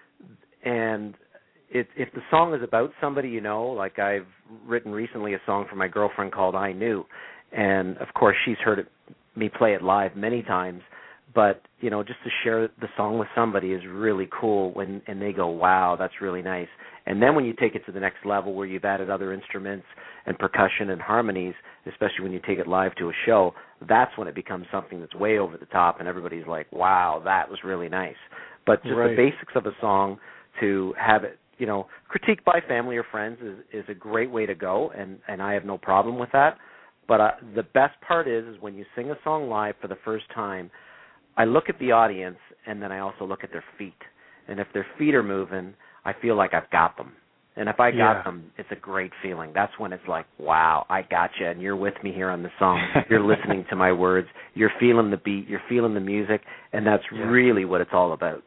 And it, if the song is about somebody you know, like I've written recently a song for my girlfriend called I Knew, and of course she's heard it, me play it live many times. But, you know, just to share the song with somebody is really cool when and they go, wow, that's really nice. And then when you take it to the next level where you've added other instruments and percussion and harmonies, especially when you take it live to a show, that's when it becomes something that's way over the top and everybody's like, wow, that was really nice. But just right. the basics of a song, to have it, you know, critiqued by family or friends is, is a great way to go, and, and I have no problem with that. But uh, the best part is, is when you sing a song live for the first time, I look at the audience, and then I also look at their feet. And if their feet are moving, I feel like I've got them. And if I got yeah. them, it's a great feeling. That's when it's like, wow, I got you, and you're with me here on the song. You're listening to my words. You're feeling the beat. You're feeling the music, and that's yeah. really what it's all about.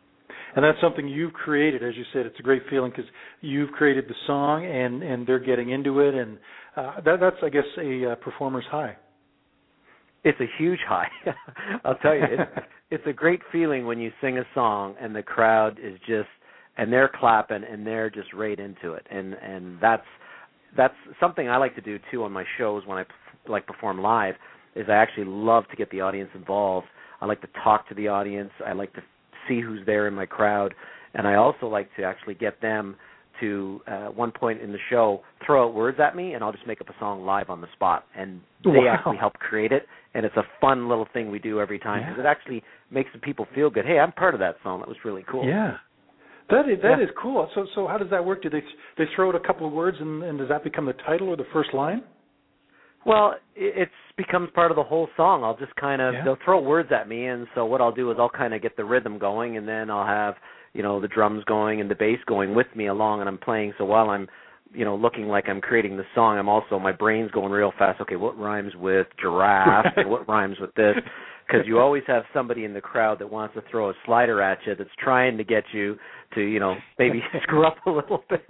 And that's something you've created, as you said. It's a great feeling because you've created the song, and, and they're getting into it, and uh, that, that's, I guess, a uh, performer's high. It's a huge high. I'll tell you, it's, it's a great feeling when you sing a song and the crowd is just, and they're clapping and they're just right into it, and and that's that's something I like to do too on my shows when I like perform live. Is I actually love to get the audience involved. I like to talk to the audience. I like to see who's there in my crowd, and I also like to actually get them to uh, one point in the show throw out words at me, and I'll just make up a song live on the spot, and they wow. actually help create it, and it's a fun little thing we do every time because yeah. it actually makes the people feel good. Hey, I'm part of that song. That was really cool. Yeah, that is that yeah. is cool. So so how does that work? Do they they throw out a couple of words, and, and does that become the title or the first line? Well, it becomes part of the whole song. I'll just kind of, yeah. they'll throw words at me, and so what I'll do is I'll kind of get the rhythm going, and then I'll have, you know, the drums going and the bass going with me along, and I'm playing. So while I'm, you know, looking like I'm creating the song, I'm also, my brain's going real fast. Okay, what rhymes with giraffe, and what rhymes with this? Because you always have somebody in the crowd that wants to throw a slider at you that's trying to get you to, you know, maybe screw up a little bit.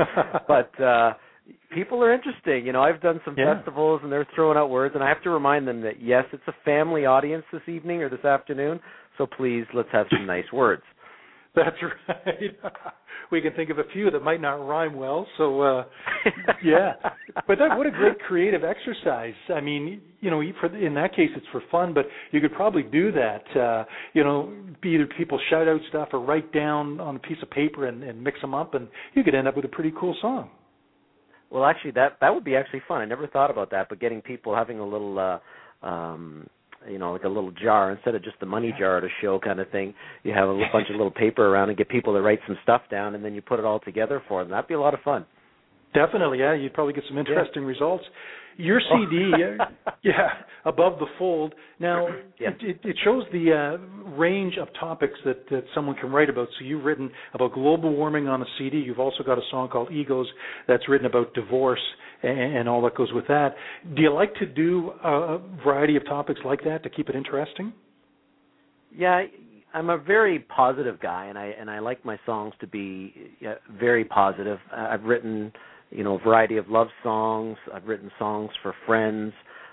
But, uh, people are interesting. You know, I've done some yeah. festivals, and they're throwing out words, and I have to remind them that, yes, it's a family audience this evening or this afternoon, so please, let's have some nice words. That's right. We can think of a few that might not rhyme well, so, uh, yeah. But that, what a great creative exercise. I mean, you know, for, in that case, it's for fun, but you could probably do that, uh, you know, either people shout out stuff or write down on a piece of paper and, and mix them up, and you could end up with a pretty cool song. Well, actually, that that would be actually fun. I never thought about that, but getting people having a little, uh, um, you know, like a little jar instead of just the money jar at a show kind of thing. You have a little bunch of little paper around and get people to write some stuff down, and then you put it all together for them. That'd be a lot of fun. Definitely, yeah. You'd probably get some interesting yeah. results. Your C D, oh. yeah, Above the Fold. Now, yeah. it, it shows the uh, range of topics that, that someone can write about. So you've written about global warming on a C D. You've also got a song called Egos that's written about divorce and, and all that goes with that. Do you like to do a variety of topics like that to keep it interesting? Yeah, I'm a very positive guy, and I and I like my songs to be yeah, very positive. I've written, you know, a variety of love songs. I've written songs for friends.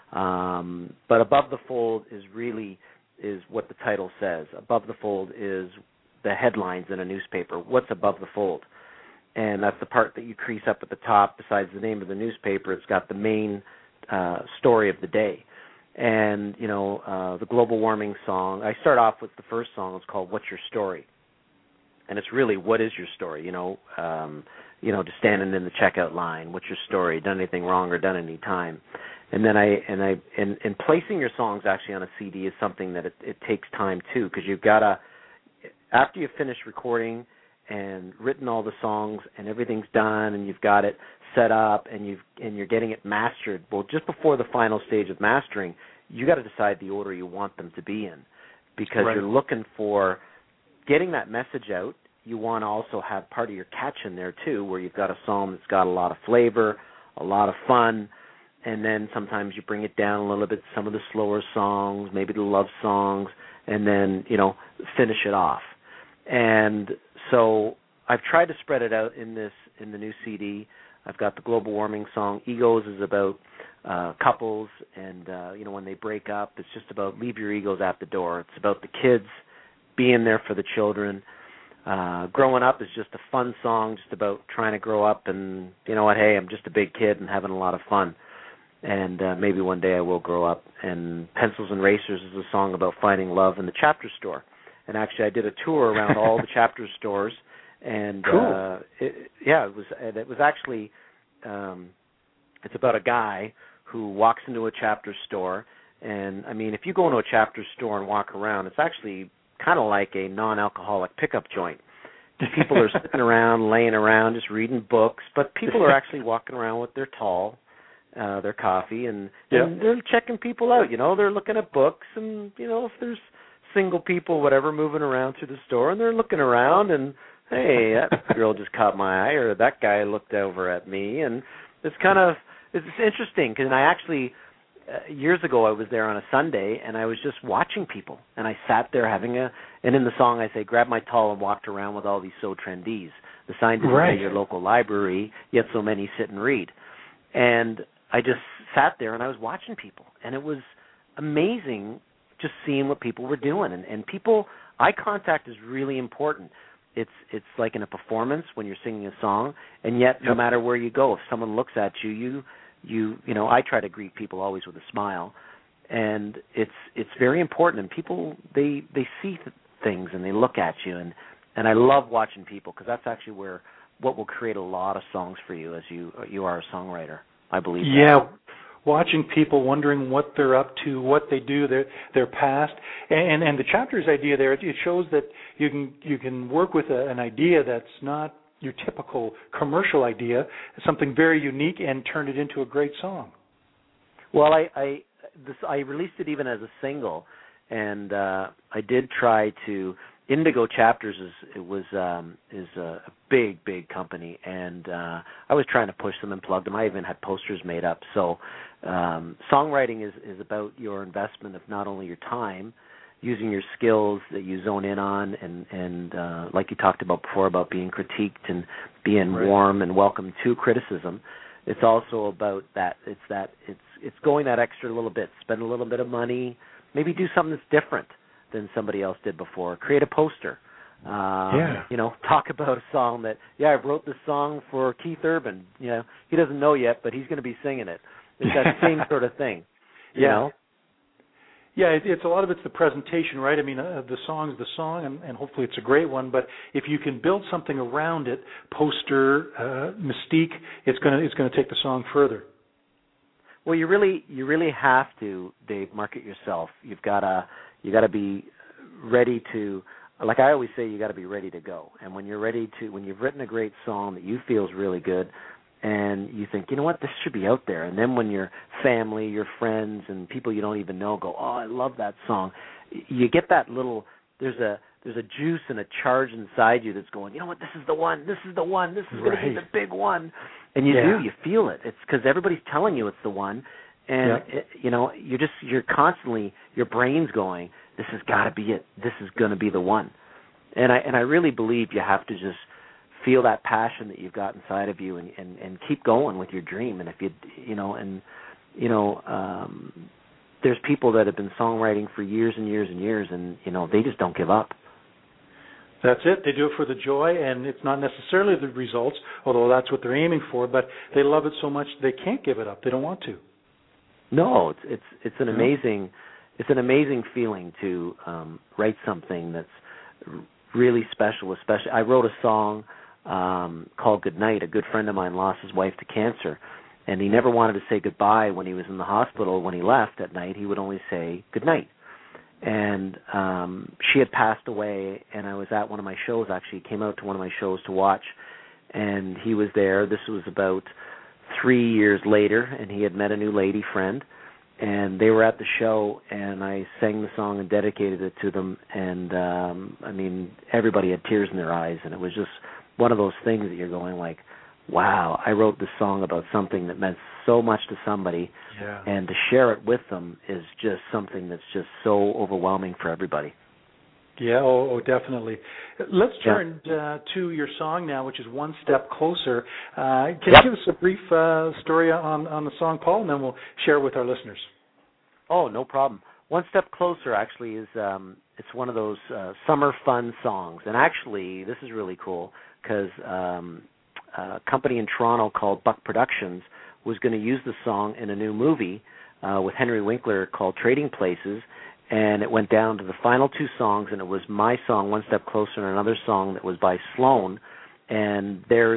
Um, but Above the Fold is really is what the title says. Above the Fold is the headlines in a newspaper. What's above the fold? And that's the part that you crease up at the top. Besides the name of the newspaper, it's got the main uh, story of the day. And, you know, uh, the global warming song, I start off with the first song. It's called What's Your Story? And it's really, what is your story? You know, um, you know, just standing in the checkout line. What's your story? Done anything wrong or done any time? And then I and I and, and placing your songs actually on a C D is something that it, it takes time too, because you've got to, after you've finished recording and written all the songs and everything's done and you've got it set up and you've and you're getting it mastered. Well, just before the final stage of mastering, you got to decide the order you want them to be in, because right. you're looking for getting that message out. You want to also have part of your catch in there too, where you've got a song that's got a lot of flavor, a lot of fun, and then sometimes you bring it down a little bit, some of the slower songs, maybe the love songs, and then, you know, finish it off. And so I've tried to spread it out in this in the new C D. I've got the global warming song. Egos is about uh, couples, and uh, you know, when they break up, it's just about leave your egos at the door. It's about the kids being there for the children. Uh, growing up is just a fun song, just about trying to grow up, and you know what? Hey, I'm just a big kid and having a lot of fun. And uh, maybe one day I will grow up. And Pencils and Racers is a song about finding love in the Chapter store. And actually, I did a tour around all the Chapter stores. And cool. uh, it, yeah, it was. And it was actually. Um, it's about a guy who walks into a Chapter store. And I mean, if you go into a Chapter store and walk around, it's actually kind of like a non-alcoholic pickup joint. People are sitting around, laying around, just reading books. But people are actually walking around with their tall. Uh, their coffee, and, yeah. and they're checking people out. You know, they're looking at books, and you know, if there's single people, whatever, moving around through the store, and they're looking around, and hey, that girl just caught my eye, or that guy looked over at me, and it's kind of it's interesting because I actually uh, years ago I was there on a Sunday, and I was just watching people, and I sat there having a, and in the song I say, grab my towel and walked around with all these So Trendies. The sign didn't right. say your local library, yet so many sit and read, and I just sat there and I was watching people, and it was amazing just seeing what people were doing. And, and people, eye contact is really important. It's it's like in a performance when you're singing a song, and yet no yep. matter where you go, if someone looks at you, you you you know, I try to greet people always with a smile, and it's it's very important. And people they they see th- things and they look at you, and and I love watching people because that's actually where what will create a lot of songs for you as you you are a songwriter. I believe that. Yeah, watching people, wondering what they're up to, what they do, their their past, and and the Chapters idea there, it shows that you can you can work with a, an idea that's not your typical commercial idea, something very unique, and turn it into a great song. Well, I I, this, I released it even as a single, and uh, I did try to. Indigo Chapters is it was um, is a big big company, and uh, I was trying to push them and plug them. I even had posters made up. So um, songwriting is, is about your investment of not only your time, using your skills that you zone in on, and and uh, like you talked about before about being critiqued and being right. warm and welcome to criticism. It's also about that. It's that it's it's going that extra little bit, spend a little bit of money, maybe do something that's different than somebody else did before. Create a poster. Um, yeah. You know, talk about a song that, yeah, I wrote this song for Keith Urban. You know, he doesn't know yet, but he's going to be singing it. It's that same sort of thing. You yeah. know? Yeah, it, it's a lot of it's the presentation, right? I mean, uh, the song's the song, and, and hopefully it's a great one. But if you can build something around it, poster, uh, mystique, it's gonna it's gonna take the song further. Well, you really you really have to, Dave, market yourself. You've got to you got to be ready to, like I always say, you got to be ready to go. And when you're ready to, when you've written a great song that you feel is really good, and you think, you know what, this should be out there. And then when your family, your friends, and people you don't even know go, oh, I love that song, you get that little, there's a there's a juice and a charge inside you that's going, you know what, this is the one, this is the one, this is right. going to be the big one. And you yeah. do, you feel it. It's because everybody's telling you it's the one. And, yeah. it, you know, you're just, you're constantly, your brain's going, this has got to be it. This is going to be the one. And I and I really believe you have to just feel that passion that you've got inside of you, and, and, and keep going with your dream. And if you, you know, and, you know, um, there's people that have been songwriting for years and years and years, and, you know, they just don't give up. That's it. They do it for the joy, and it's not necessarily the results, although that's what they're aiming for, but they love it so much they can't give it up. They don't want to. No, it's it's it's an amazing it's an amazing feeling to um, write something that's really special. Especially, I wrote a song um, called "Good Night." A good friend of mine lost his wife to cancer, and he never wanted to say goodbye when he was in the hospital. When he left at night, he would only say good night. And um, she had passed away, and I was at one of my shows. Actually, he came out to one of my shows to watch, and he was there. This was about three years later, and he had met a new lady friend, and they were at the show, and I sang the song and dedicated it to them, and um, I mean, everybody had tears in their eyes, and it was just one of those things that you're going like, wow, I wrote this song about something that meant so much to somebody, yeah. and to share it with them is just something that's just so overwhelming for everybody. Yeah, oh, oh definitely. Let's turn yeah. uh, to your song now, which is One Step Closer. Uh, can yep. you give us a brief uh, story on, on the song, Paul, and then we'll share it with our listeners? Oh, no problem. One Step Closer actually is um, it's one of those uh, summer fun songs. And actually, this is really cool because um, a company in Toronto called Buck Productions was going to use the song in a new movie uh, with Henry Winkler called Trading Places. And it went down to the final two songs, and it was my song, One Step Closer, and another song that was by Sloan. And theirs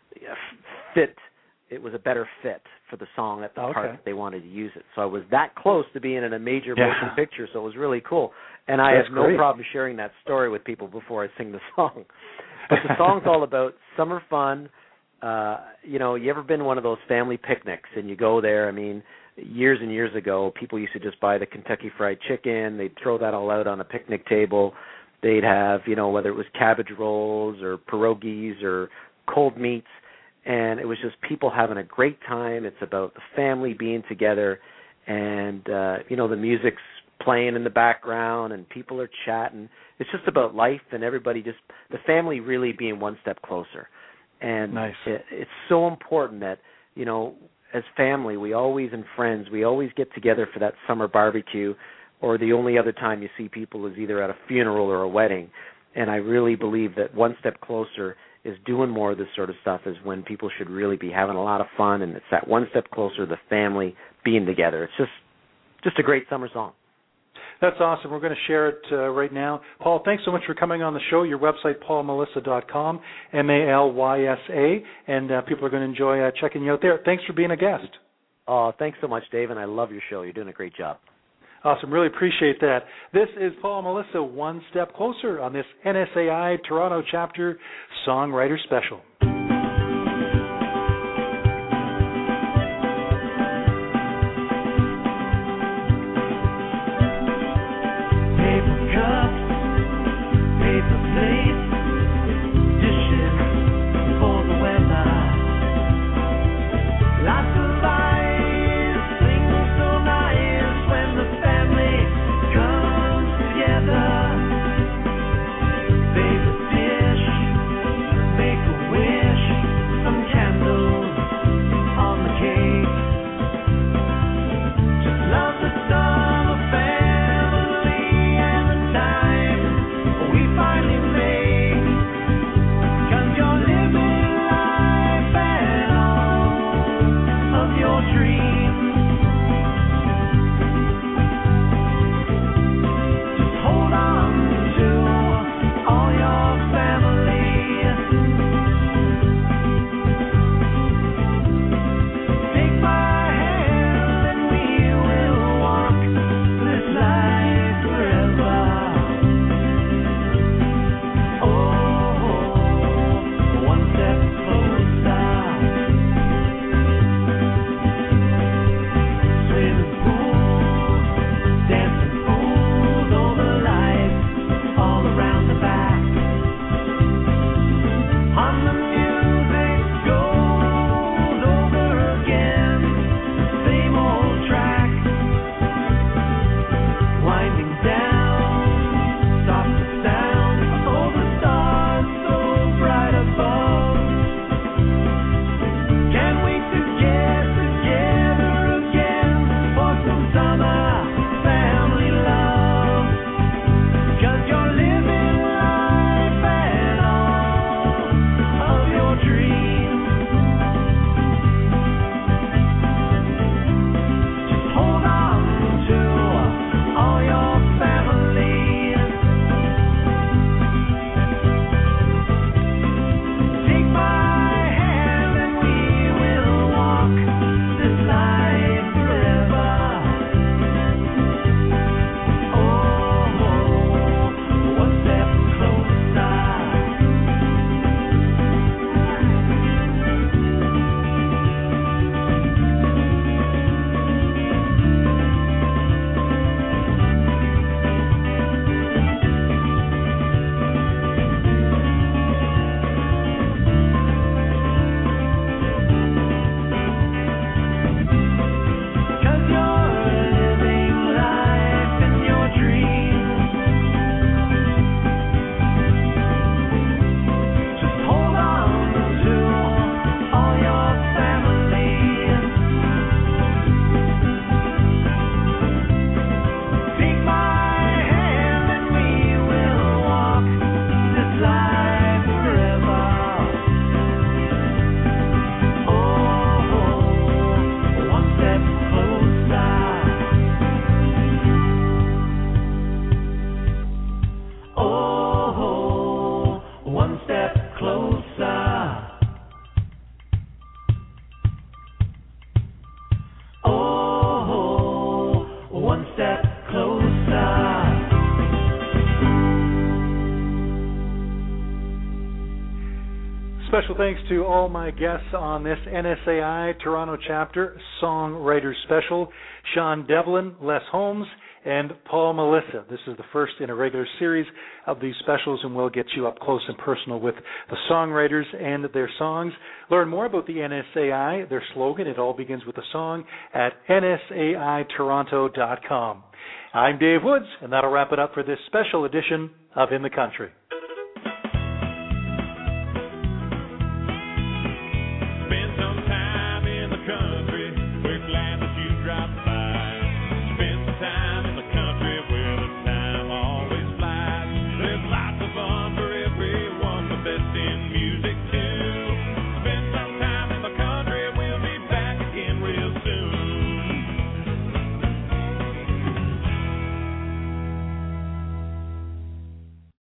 fit, it was a better fit for the song at the okay. part that they wanted to use it. So I was that close to being in a major yeah. motion picture, so it was really cool. And I That's have no great. problem sharing that story with people before I sing the song. But the song's all about summer fun. Uh, you know, you ever been to one of those family picnics, and you go there, I mean, years and years ago, people used to just buy the Kentucky Fried Chicken. They'd throw that all out on a picnic table. They'd have, you know, whether it was cabbage rolls or pierogies or cold meats, and it was just people having a great time. It's about the family being together, and, uh, you know, the music's playing in the background, and people are chatting. It's just about life and everybody just, the family really being one step closer. And nice. it, it's so important that, you know, as family, we always, and friends, we always get together for that summer barbecue, or the only other time you see people is either at a funeral or a wedding. And I really believe that One Step Closer is doing more of this sort of stuff is when people should really be having a lot of fun, and it's that one step closer, the family being together. It's just just a great summer song. That's awesome. We're going to share it uh, right now. Paul, thanks so much for coming on the show. Your website, paul melissa dot com, M A L Y S A, and uh, people are going to enjoy uh, checking you out there. Thanks for being a guest. Oh, thanks so much, Dave, and I love your show. You're doing a great job. Awesome. Really appreciate that. This is Paul Melissa, One Step Closer on this N S A I Toronto Chapter Songwriter Special. Take my hand and we will walk special thanks to all my guests on this N S A I Toronto Chapter Songwriters Special, Sean Devlin, Les Holmes, and Paul Melissa. This is the first in a regular series of these specials, and we'll get you up close and personal with the songwriters and their songs. Learn more about the N S A I, their slogan, it all begins with a song, at N S A I Toronto dot com. I'm Dave Woods, and that'll wrap it up for this special edition of In the Country.